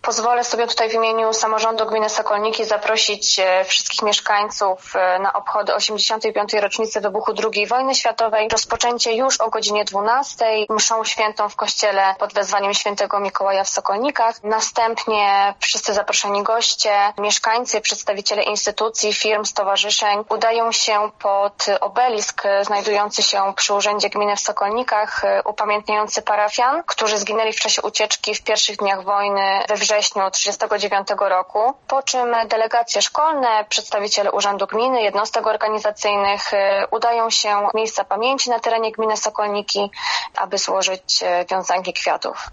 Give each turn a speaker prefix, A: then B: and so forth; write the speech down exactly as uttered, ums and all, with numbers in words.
A: Pozwolę sobie tutaj w imieniu samorządu gminy Sokolniki zaprosić wszystkich mieszkańców na obchody osiemdziesiątej piątej rocznicy wybuchu drugiej wojny światowej. Rozpoczęcie już o godzinie dwunastej, mszą świętą w kościele pod wezwaniem świętego Mikołaja w Sokolnikach. Następnie wszyscy zaproszeni goście, mieszkańcy, przedstawiciele instytucji, firm, stowarzyszeń udają się pod obelisk znajdujący się przy Urzędzie Gminy w Sokolnikach, upamiętniający parafian, którzy zginęli w czasie ucieczki w pierwszych dniach wojny we wrześniu tysiąc dziewięćset trzydziestego dziewiątego roku, po czym delegacje szkolne, przedstawiciele Urzędu Gminy, jednostek organizacyjnych udają się w miejsca pamięci na terenie gminy Sokolniki, aby złożyć wiązanki kwiatów.